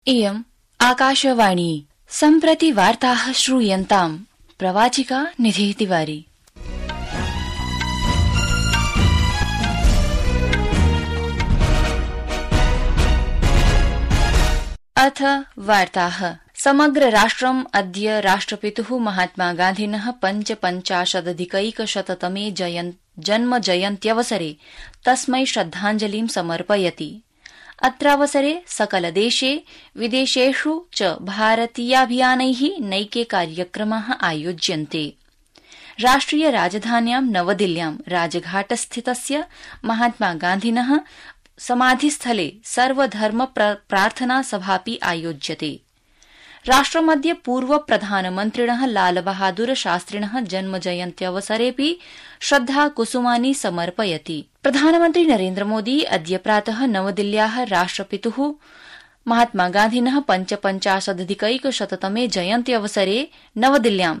इयम् आकाशवाणी सम्प्रति वार्ताः श्रूयन्ताम्। प्रवाचिका निधिः तिवारी। अथ वार्ताः। समग्र राष्ट्रम् अद्य राष्ट्रपितुः महात्मा गान्धिनः 55अधिकैकशततमे जन्मजयन्त्यवसरे तस्मै श्रद्धाञ्जलिं समर्पयति। अत्रावसरे सकलदेशे विदेशेषु च भारतीयाभियानैः नैके कार्यक्रमाः आयोज्यन्ते। राष्ट्रिय राजधान्यां नवदिल्ल्यां राजघाटस्थितस्य महात्मा गान्धिनः समाधिस्थले सर्वधर्म प्रार्थना सभापि आयोज्यते। राष्ट्रमद्य पूर्व प्रधानमन्त्रिणः लालबहादुर शास्त्रिणः जन्मजयन्त्यवसरेऽपि श्रद्धाकुसुमानि समर्पयति। प्रधानमन्त्री नरेन्द्रमोदी अद्य प्रातः नवदिल्ल्याः राष्ट्रपितुः महात्मा गान्धिनः 55अधिकैकशततमे जयन्त्यवसरे नवदिल्ल्यां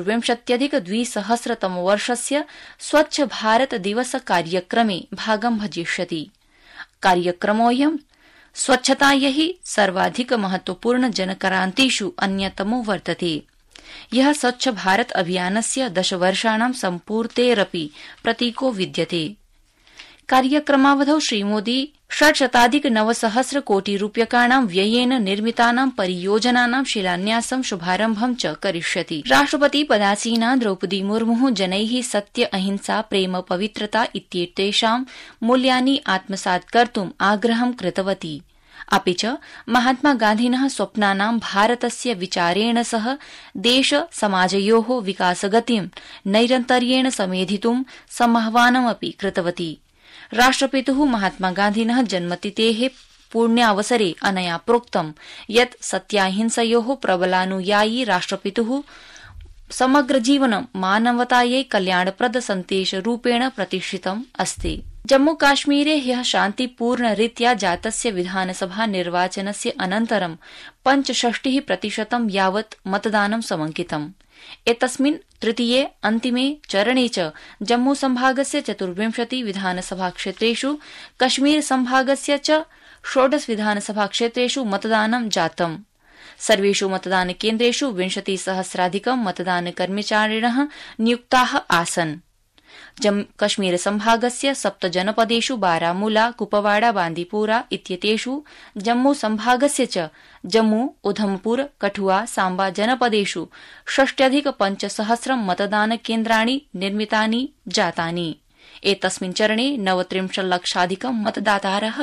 24,200 स्वच्छ भारत दिवस कार्यक्रमे भागं भजिष्यति। कार्यक्रमोऽयं स्वच्छतायै सर्वाधिक महत्वपूर्ण जनक्रान्तिषु अन्यतमो वर्तते, यः स्वच्छ भारत अभियानस्य 10 वर्षाणां सम्पूर्तेरपि प्रतीको विद्यते। कार्यक्रमावधौ श्रीमोदी 600,900 कोटिरूप्यकाणां व्ययेन निर्मितानां परियोजनानां शिलान्यासं शुभारम्भं च करिष्यति। राष्ट्रपति पदासीना द्रौपदी मुर्मुः जनैः सत्य अहिंसा प्रेम पवित्रता इत्येतेषां मूल्यानि आत्मसात् कर्तुम् आग्रहं कृतवती। अपि च महात्मा गान्धिनः स्वप्नानां भारतस्य विचारेण सह देश समाजयोः विकासगतिं नैरन्तर्येण समेधितुं समाह्वानमपि कृतवती। राष्ट्रपितुः महात्मा गान्धिनः जन्मतिथेः पुण्यावसरे अनया प्रोक्तं यत् सत्याहिंसयोः प्रबलानुयायी राष्ट्रपितुः समग्र जीवनं मानवतायै कल्याणप्रद सन्देशरूपेण प्रतिष्ठितम् अस्ति। जम्मूकाश्मीरे ह्यः शान्तिपूर्णरीत्या जातस्य विधानसभा निर्वाचनस्य अनन्तरं 65% यावत् मतदानं समंकितम्। एतस्मिन् तृतीये अन्तिमे चरणे च जम्मू संभागस्य 24 विधानसभाक्षेत्रेषु कश्मीर संभागस्य च 16 विधानसभाक्षेत्रेषु मतदानं जातम्। सर्वेषु मतदानकेन्द्रेषु 20,000 मतदानकर्मचारिणः नियुक्ताः आसन्। कश्मीर संभागस्य 7 जनपदेषु बारामूला कुपवाड़ा बांदीपुरा इत्येतेषु, जम्मू संभागस्य च जम्मू उधमपुर कठुआ सांबा जनपदेषु 6,500 मतदानकेन्द्राणि निर्मितानि जातानि। एतस्मिन् चरणे 39,00,000 मतदातारः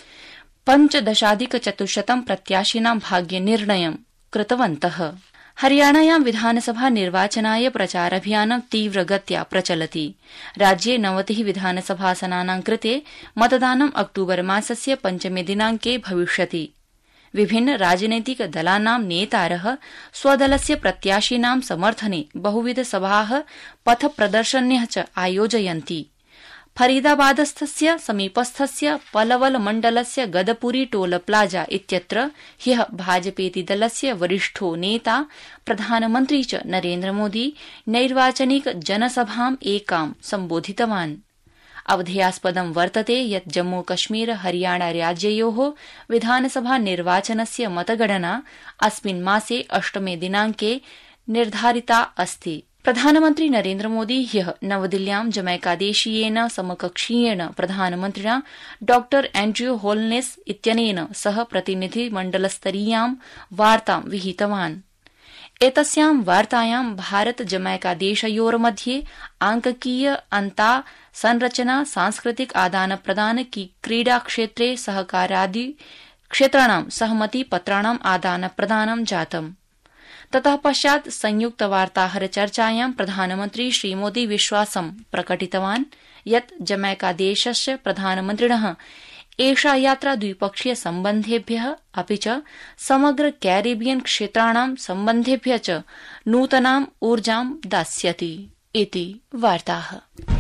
15,400 प्रत्याशिनां भाग्यनिर्णयं कृतवन्तः। हरियाणायां विधानसभा निर्वाचनाय प्रचाराभियानं तीव्रगत्या प्रचलति। राज्ये 90 विधानसभासनानां कृते मतदानं अक्टूबर मासस्य 5 दिनांके भविष्यति। विभिन्न राजनैतिक दलानां नेतारः स्वदलस्य प्रत्याशिनां समर्थने बहुविध सभाः पथप्रदर्शन्यः च आयोजयन्ति। फरीदाबादस्थस्य समीपस्थस्य पलवल मण्डलस्य गदपुरी टोल प्लाजा इत्यत्र ह्यः भाजपेति दलस्य वरिष्ठो नेता प्रधानमन्त्री च नरेन्द्रमोदी नैर्वाचनिक जनसभाम् एकां सम्बोधितवान्। अवधेयास्पदं वर्तते यत् जम्मू कश्मीर हरियाणा राज्ययोः विधानसभा निर्वाचनस्य मतगणना अस्मिन् मासे 8 दिनांके निर्धारिता अस्ति। प्रधानमन्त्री नरेन्द्रमोदी ह्यः नवदिल्ल्यां जमैकादेशीयेन समकक्षीयेण प्रधानमन्त्रिणा डॉ एण्ड्रयू होलनेस इत्यनेन सह प्रतिनिधिमण्डलस्तरीयां वार्तां विहितवान्। एतस्यां वार्तायां भारत जमैकादेशयोर्मध्ये आंककीय अन्ता संरचना सांस्कृतिक आदानप्रदान क्रीडाक्षेत्रे सहकारादि क्षेत्राणां सहमतिपत्राणां आदानप्रदानं जातम्। ततः पश्चात् संयुक्त वार्ताहर चर्चायां प्रधानमन्त्री श्रीमोदी विश्वासं प्रकटितवान् यत् जमैकादेशस्य प्रधानमन्त्रिणः एषा यात्रा द्विपक्षीय सम्बन्धेभ्यः अपि च समग्र कैरिबियन क्षेत्राणां सम्बन्धेभ्यः च नूतनाम् ऊर्जां दास्यति इति वार्ताः।